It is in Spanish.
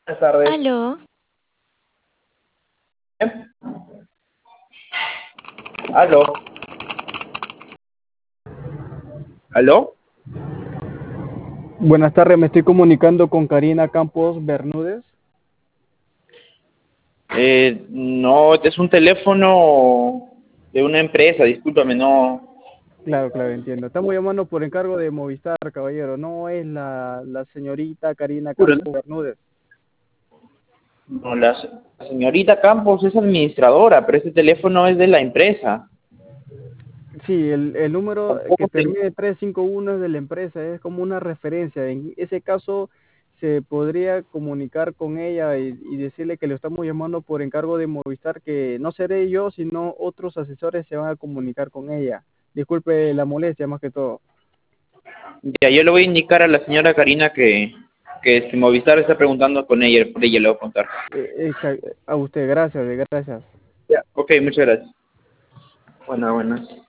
Buenas tardes. Aló, ¿Aló? ¿Aló? Buenas tardes, me estoy comunicando con Karina Campos Bermúdez. No, este es un teléfono de una empresa, discúlpame, no. Claro, claro, entiendo. Estamos llamando por encargo de Movistar, caballero. No es la señorita Karina Campos Bermúdez. No, la señorita Campos es administradora, pero este teléfono es de la empresa. Sí, el número que Tampoco te... termina en 351 es de la empresa, es como una referencia. En ese caso, se podría comunicar con ella y decirle que le estamos llamando por encargo de Movistar, que no seré yo, sino otros asesores se van a comunicar con ella. Disculpe la molestia, más que todo. Ya, yo le voy a indicar a la señora Karina que si Movistar está preguntando con ella, por ella le voy a contar. A usted, gracias, gracias. Ya, ok, muchas gracias. Buenas, buenas.